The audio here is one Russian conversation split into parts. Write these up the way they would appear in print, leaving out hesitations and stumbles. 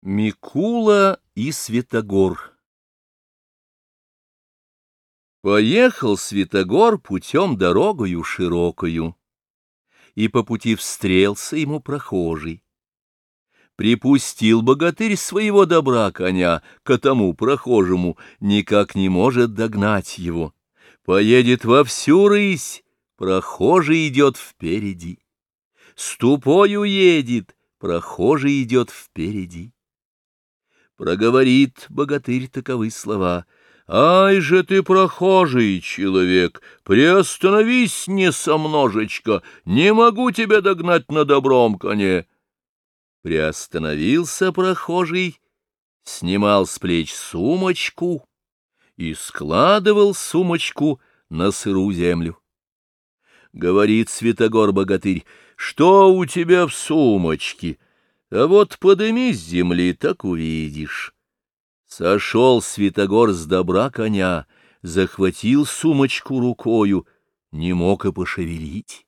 Микула и Святогор. Поехал Святогор путем дорогою широкою, и по пути встрелся ему прохожий. Припустил богатырь своего добра коня к тому прохожему, никак не может догнать его. Поедет во всю рысь, прохожий идет впереди. Ступою едет, прохожий идет впереди. Проговорит богатырь таковы слова: «Ай же ты, прохожий человек, приостановись несомножечко, не могу тебя догнать на добром коне». Приостановился прохожий, снимал с плеч сумочку и складывал сумочку на сырую землю. Говорит Святогор-богатырь: «Что у тебя в сумочке? А вот подыми с земли, так увидишь». Сошел Святогор с добра коня, захватил сумочку рукою, не мог и пошевелить.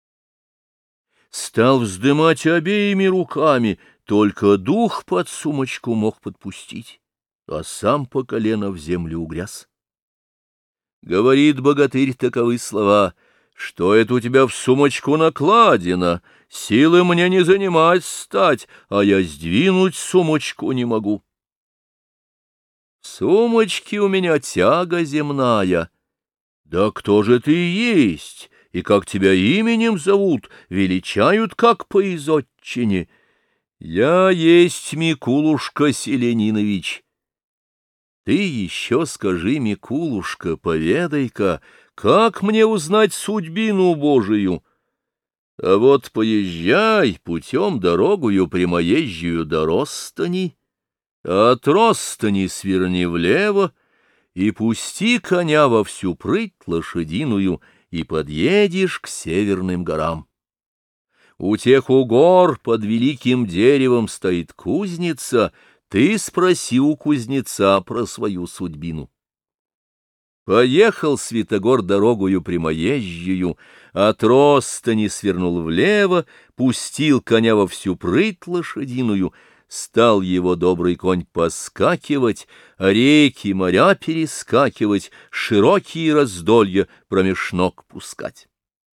Стал вздымать обеими руками, только дух под сумочку мог подпустить, а сам по колено в землю угряз. Говорит богатырь таковы слова: «Что это у тебя в сумочку накладено? Силы мне не занимать стать, а я сдвинуть сумочку не могу». «В сумочке у меня тяга земная». «Да кто же ты есть, и как тебя именем зовут, величают как по изотчине?» «Я есть Микулушка Селенинович». «Ты еще скажи, Микулушка, поведай-ка, как мне узнать судьбину Божию? А вот поезжай путем дорогою прямоезжию до Ростани, а от Ростани сверни влево и пусти коня во всю прыть лошадиную, и подъедешь к северным горам. У тех у гор под великим деревом стоит кузница, ты спроси у кузнеца про свою судьбину». Поехал Святогор дорогою прямоезжию, от Ростани свернул влево, пустил коня во всю прыть лошадиную, стал его добрый конь поскакивать, реки, моря перескакивать, широкие раздолья промеж ног пускать.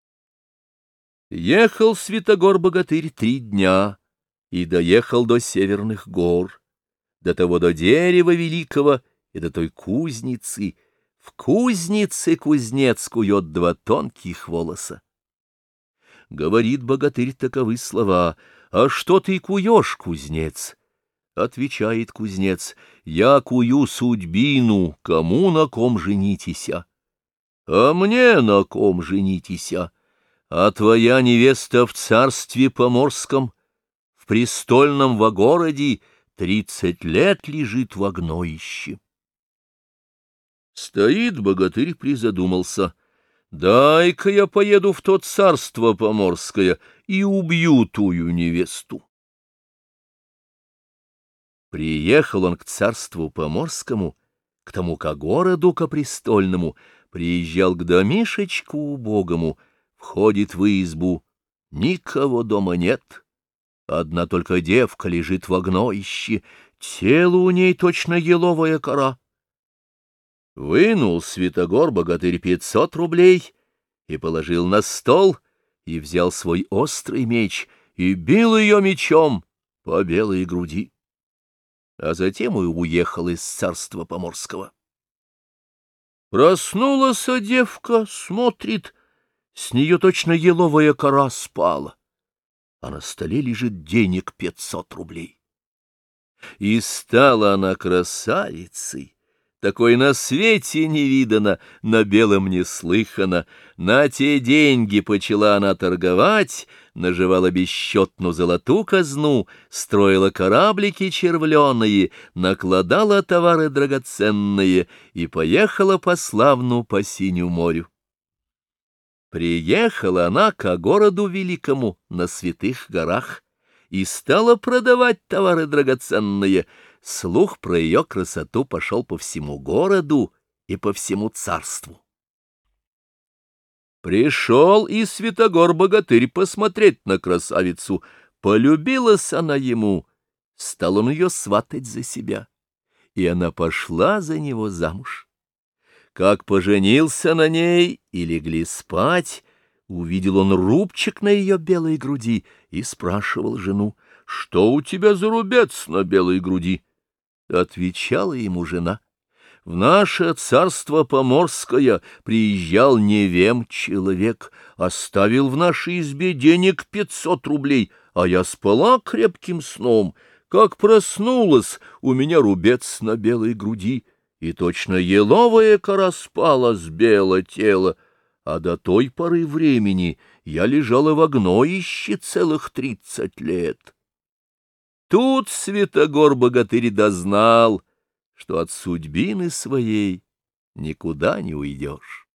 Ехал Святогор-богатырь 3 дня и доехал до северных гор, до того до дерева великого и до той кузницы. В кузнице кузнец кует 2 тонких волоса. Говорит богатырь таковы слова: «А что ты куешь, кузнец?» Отвечает кузнец: «Я кую судьбину, кому на ком женитеся». «А мне на ком женитеся? А твоя невеста в царстве поморском, в престольном во городе, 30 лет лежит в огноище». Стоит богатырь, призадумался: «Дай-ка я поеду в то царство поморское и убью тую невесту». Приехал он к царству поморскому, к тому ко городу ко престольному, приезжал к домишечку убогому, входит в избу, никого дома нет, одна только девка лежит в огноище, тело у ней точно еловая кора. Вынул Святогор-богатырь 500 рублей и положил на стол, и взял свой острый меч, и бил ее мечом по белой груди, а затем и уехал из царства поморского. Проснулась девка, смотрит, с нее точно еловая кора спала, а на столе лежит денег 500 рублей. И стала она красавицей, такой на свете не видано, на белом не слыхано. На те деньги почела она торговать, наживала бесчетну золоту казну, строила кораблики червленые, накладала товары драгоценные и поехала по славну по синему морю. Приехала она ко городу великому на святых горах и стала продавать товары драгоценные. Слух про ее красоту пошел по всему городу и по всему царству. Пришел и Святогор-богатырь посмотреть на красавицу. Полюбилась она ему, стал он ее сватать за себя, и она пошла за него замуж. Как поженился на ней и легли спать, увидел он рубчик на ее белой груди и спрашивал жену: «Что у тебя за рубец на белой груди?» Отвечала ему жена: «В наше царство поморское приезжал невем человек, оставил в нашей избе денег 500 рублей, а я спала крепким сном. Как проснулась, у меня рубец на белой груди, и точно еловая кора спала с бело тела, а до той поры времени я лежала в гноище целых 30 лет». Тут Святогор-богатырь дознал, что от судьбины своей никуда не уйдешь.